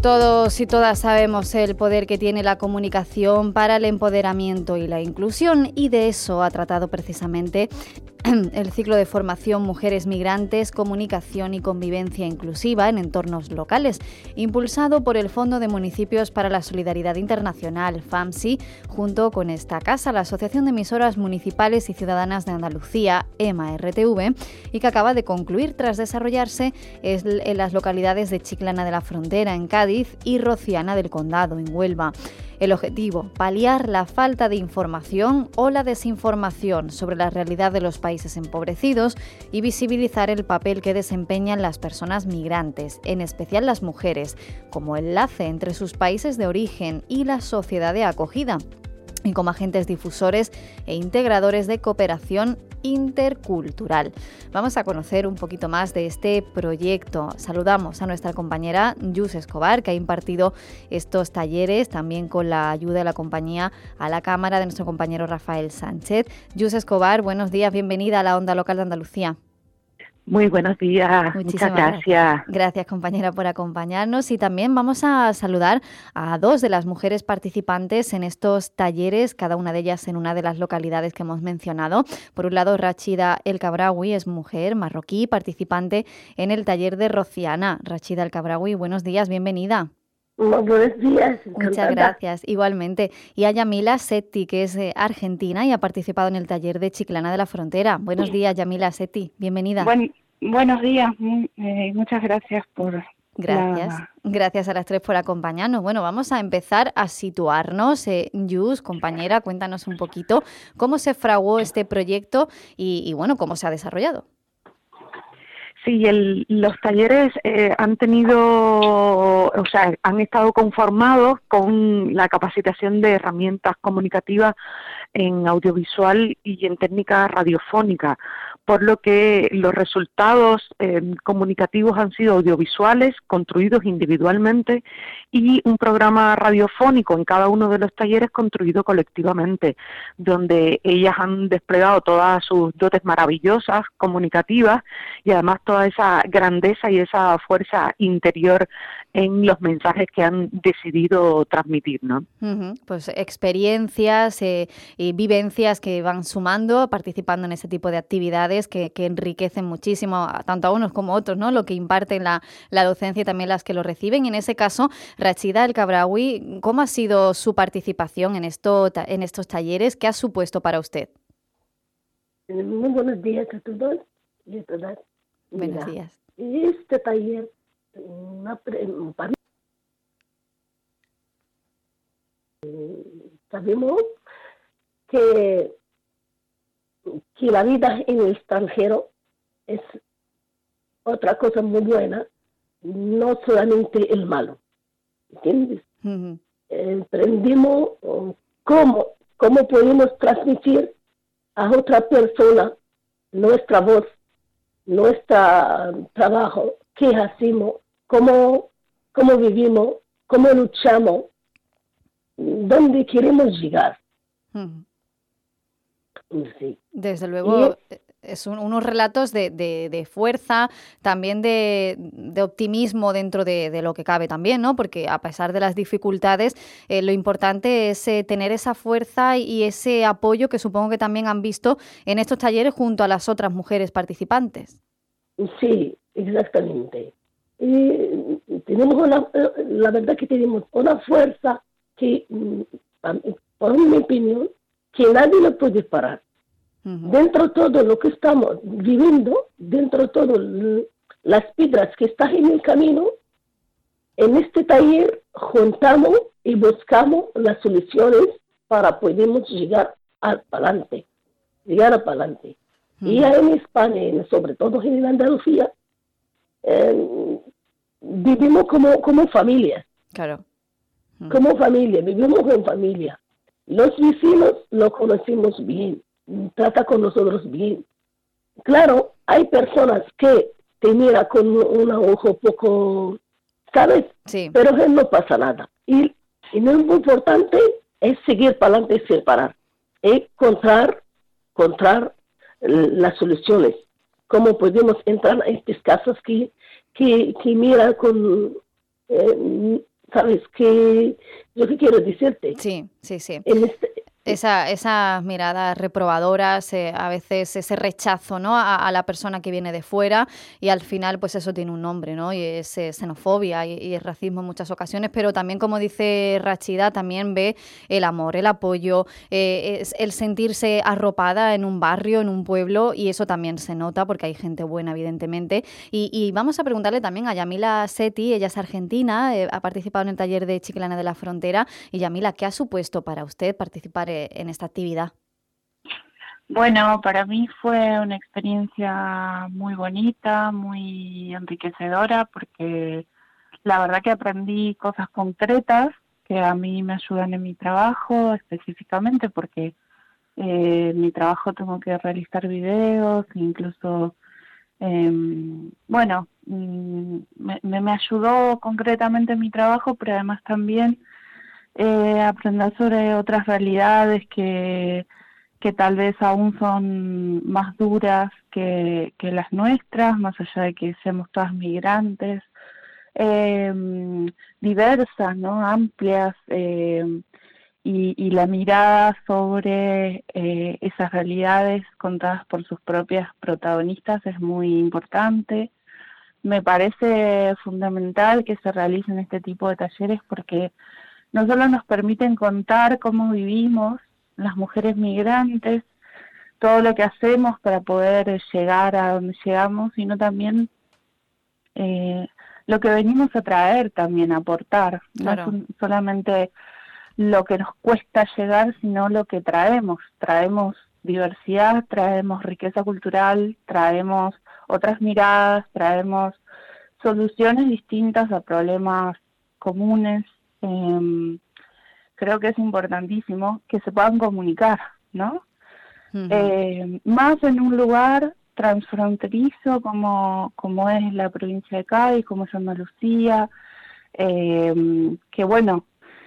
Todos y todas sabemos el poder que tiene la comunicación para el empoderamiento y la inclusión, y de eso ha tratado precisamente el ciclo de formación Mujeres Migrantes, Comunicación y Convivencia Inclusiva en Entornos Locales, impulsado por el Fondo de Municipios para la Solidaridad Internacional, FAMSI, junto con esta casa, la Asociación de Emisoras Municipales y Ciudadanas de Andalucía, EMA-RTV, y que acaba de concluir tras desarrollarse en las localidades de Chiclana de la Frontera, en Cádiz, y Rociana del Condado, en Huelva. El objetivo: paliar la falta de información o la desinformación sobre la realidad de los países empobrecidos y visibilizar el papel que desempeñan las personas migrantes, en especial las mujeres, como enlace entre sus países de origen y la sociedad de acogida, y como agentes difusores e integradores de cooperación intercultural. Vamos a conocer un poquito más de este proyecto. Saludamos a nuestra compañera Yus Escobar, que ha impartido estos talleres, también con la ayuda de la compañía, a la cámara de nuestro compañero Rafael Sánchez. Yus Escobar, buenos días, bienvenida a la Onda Local de Andalucía. Muy buenos días, muchas gracias. Gracias, compañera, por acompañarnos, y también vamos a saludar a dos de las mujeres participantes en estos talleres, cada una de ellas en una de las localidades que hemos mencionado. Por un lado, Rachida El Kabraoui es mujer marroquí, participante en el taller de Rociana. Rachida El Kabraoui, buenos días, bienvenida. Buenos días. Encantada. Muchas gracias, igualmente. Y a Yamila Setti, que es argentina y ha participado en el taller de Chiclana de la Frontera. Buenos días, Yamila Setti, bienvenida. Buenos días, muchas gracias por... Gracias a las tres por acompañarnos. Bueno, vamos a empezar a situarnos. Yus, compañera, cuéntanos un poquito cómo se fraguó este proyecto y bueno, cómo se ha desarrollado. Sí, los talleres han estado conformados con la capacitación de herramientas comunicativas en audiovisual y en técnica radiofónica, por lo que los resultados comunicativos han sido audiovisuales, construidos individualmente, y un programa radiofónico en cada uno de los talleres construido colectivamente, donde ellas han desplegado todas sus dotes maravillosas comunicativas y además toda esa grandeza y esa fuerza interior en los mensajes que han decidido transmitir, ¿no? Pues experiencias y vivencias que van sumando, participando en ese tipo de actividades que enriquecen muchísimo tanto a unos como a otros, ¿no? Lo que imparten la docencia y también las que lo reciben. Y en ese caso, Rachida El Kabraoui, ¿cómo ha sido su participación en estos talleres? ¿Qué ha supuesto para usted? Muy buenos días a todos y a todas. Buenos días. Este taller, sabemos que la vida en el extranjero es otra cosa muy buena, no solamente el malo, ¿entiendes? Aprendimos cómo podemos transmitir a otra persona nuestra voz, nuestro trabajo, qué hacemos, cómo vivimos, cómo luchamos, dónde queremos llegar. Sí. Desde luego, es unos relatos de fuerza, también de optimismo dentro de lo que cabe también, ¿no? Porque a pesar de las dificultades, lo importante es tener esa fuerza y ese apoyo que supongo que también han visto en estos talleres junto a las otras mujeres participantes. Sí, exactamente. Y tenemos la verdad que tenemos una fuerza que, por mi opinión, que nadie lo puede parar. Dentro de todo lo que estamos viviendo, dentro de todo las piedras que están en el camino, en este taller juntamos y buscamos las soluciones para poder llegar adelante. Y en España, sobre todo en Andalucía, vivimos como familia. Claro. Como familia, vivimos en familia. Los vecinos los conocemos bien, trata con nosotros bien. Claro, hay personas que te miran con un ojo poco, ¿sabes? Sí. Pero no pasa nada. Y lo importante es seguir para adelante sin parar. Encontrar las soluciones. Cómo podemos entrar a estas casas que miran con ¿sabes qué? Lo que quiero decirte. Sí, sí, sí. En este, Esas miradas reprobadoras, a veces ese rechazo, ¿no?, a la persona que viene de fuera, y al final pues eso tiene un nombre, ¿no?, y es xenofobia y es racismo en muchas ocasiones, pero también, como dice Rachida, también ve el amor, el apoyo, es el sentirse arropada en un barrio, en un pueblo, y eso también se nota porque hay gente buena, evidentemente. Y vamos a preguntarle también a Yamila Sethi. Ella es argentina, ha participado en el taller de Chiclana de la Frontera. Y Yamila, ¿qué ha supuesto para usted participar en esta actividad? Bueno, para mí fue una experiencia muy bonita, muy enriquecedora, porque la verdad que aprendí cosas concretas que a mí me ayudan en mi trabajo, específicamente porque en mi trabajo tengo que realizar videos, incluso, bueno, me ayudó concretamente en mi trabajo, pero además también aprender sobre otras realidades que tal vez aún son más duras que las nuestras, más allá de que seamos todas migrantes, diversas, ¿no?, amplias, y la mirada sobre esas realidades contadas por sus propias protagonistas es muy importante. Me parece fundamental que se realicen este tipo de talleres porque no solo nos permiten contar cómo vivimos las mujeres migrantes, todo lo que hacemos para poder llegar a donde llegamos, sino también lo que venimos a traer también, a aportar. Claro. No es solamente lo que nos cuesta llegar, sino lo que traemos. Traemos diversidad, traemos riqueza cultural, traemos otras miradas, traemos soluciones distintas a problemas comunes. Creo que es importantísimo que se puedan comunicar, ¿no? Uh-huh. Más en un lugar transfronterizo como es la provincia de Cádiz, como es Andalucía, que bueno,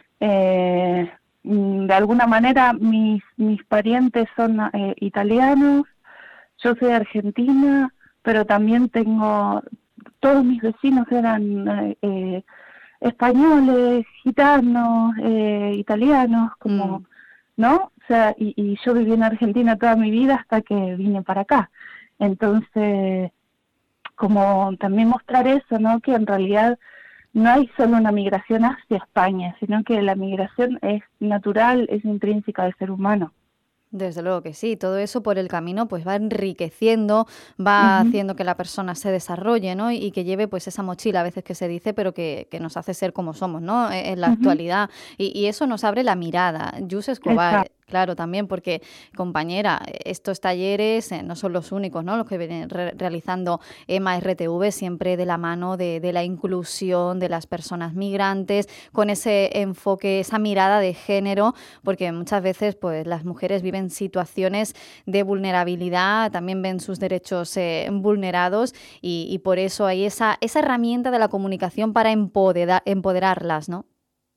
de alguna manera mis parientes son italianos, yo soy argentina, pero también todos mis vecinos eran españoles, gitanos, italianos, como, ¿no? O sea, y yo viví en Argentina toda mi vida hasta que vine para acá. Entonces, como también mostrar eso, ¿no?, que en realidad no hay solo una migración hacia España, sino que la migración es natural, es intrínseca del ser humano. Desde luego que sí, todo eso por el camino pues va enriqueciendo, va haciendo que la persona se desarrolle, ¿no? Y que lleve pues esa mochila, a veces que se dice, pero que nos hace ser como somos, ¿no?, en la actualidad. Y eso nos abre la mirada. Yus Escobar, Exacto. claro, también porque, compañera, estos talleres no son los únicos, ¿no?, los que vienen realizando EMA RTV, siempre de la mano de la inclusión de las personas migrantes, con ese enfoque, esa mirada de género, porque muchas veces pues las mujeres viven situaciones de vulnerabilidad, también ven sus derechos vulnerados, y por eso hay esa herramienta de la comunicación para empoderarlas, ¿no?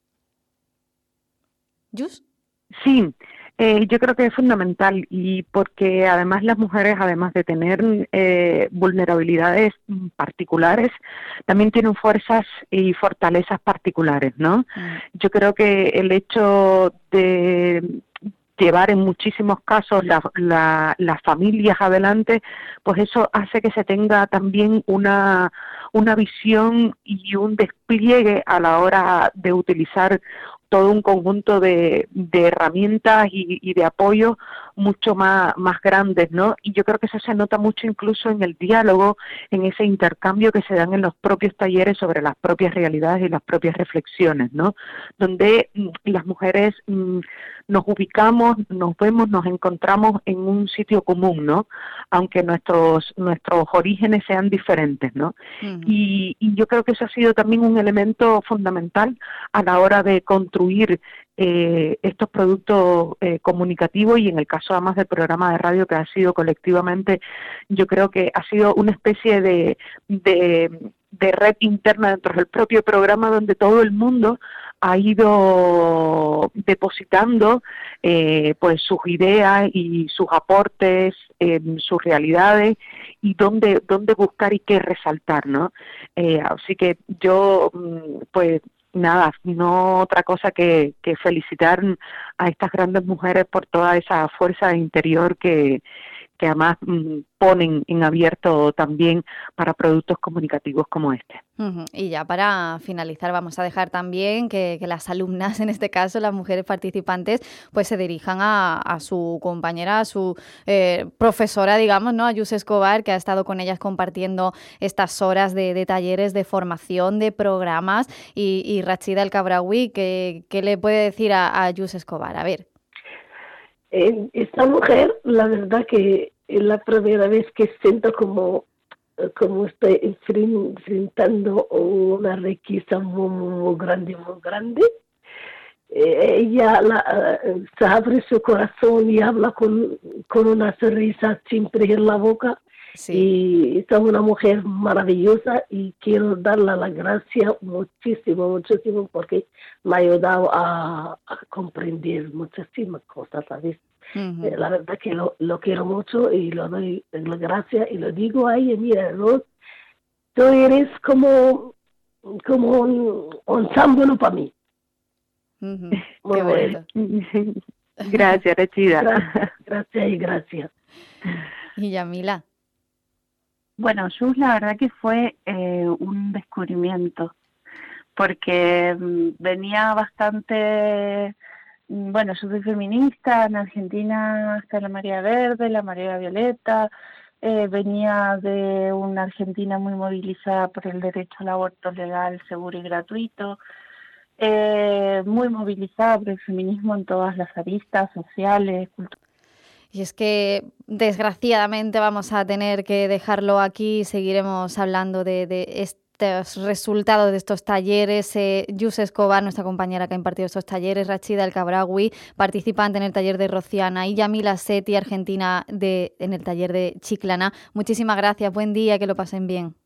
¿Yus? Sí, yo creo que es fundamental, y porque además las mujeres, además de tener vulnerabilidades particulares, también tienen fuerzas y fortalezas particulares, ¿no? Yo creo que el hecho de llevar en muchísimos casos las familias adelante, pues eso hace que se tenga también una visión y un despliegue a la hora de utilizar todo un conjunto de herramientas y de apoyo mucho más grandes, ¿no? Y yo creo que eso se nota mucho incluso en el diálogo, en ese intercambio que se dan en los propios talleres sobre las propias realidades y las propias reflexiones, ¿no? Donde las mujeres nos ubicamos, nos vemos, nos encontramos en un sitio común, ¿no? Aunque nuestros orígenes sean diferentes, ¿no? Y yo creo que eso ha sido también un elemento fundamental a la hora de construir estos productos comunicativos, y en el caso además del programa de radio que ha sido colectivamente, yo creo que ha sido una especie de red interna dentro del propio programa, donde todo el mundo ha ido depositando pues sus ideas y sus aportes, sus realidades, y dónde buscar y qué resaltar, ¿no? Así que yo pues nada, no otra cosa que felicitar a estas grandes mujeres por toda esa fuerza interior que además ponen en abierto también para productos comunicativos como este. Y ya para finalizar vamos a dejar también que las alumnas, en este caso las mujeres participantes, pues se dirijan a su compañera, a su profesora, digamos, ¿no? A Yus Escobar, que ha estado con ellas compartiendo estas horas de talleres, de formación, de programas. Y Rachida El Kabraoui, ¿qué le puede decir a Yus Escobar? A ver. Esta mujer, la verdad que es la primera vez que siento como estoy enfrentando una riqueza muy grande, muy grande. Ella se abre su corazón y habla con una sonrisa siempre en la boca. Sí. Y es una mujer maravillosa y quiero darle las gracias muchísimo porque me ha ayudado a comprender muchísimas cosas, ¿sabes? La verdad que lo quiero mucho y lo doy las gracias y lo digo a ella, mira, Ros, tú eres como un símbolo para mí. Qué bonito. Gracias, Rachida. Gracias y gracias. Y Yamila. Bueno, Yus, la verdad que fue un descubrimiento, porque venía bastante... Bueno, yo soy feminista, en Argentina está la marea verde, la marea violeta, venía de una Argentina muy movilizada por el derecho al aborto legal, seguro y gratuito, muy movilizada por el feminismo en todas las aristas sociales, culturales. Y es que desgraciadamente vamos a tener que dejarlo aquí, seguiremos hablando de estos resultados de estos talleres. Yus Escobar, nuestra compañera que ha impartido estos talleres, Rachida El Kabraoui, participante en el taller de Rociana, y Yamila Seti, argentina en el taller de Chiclana. Muchísimas gracias, buen día, que lo pasen bien.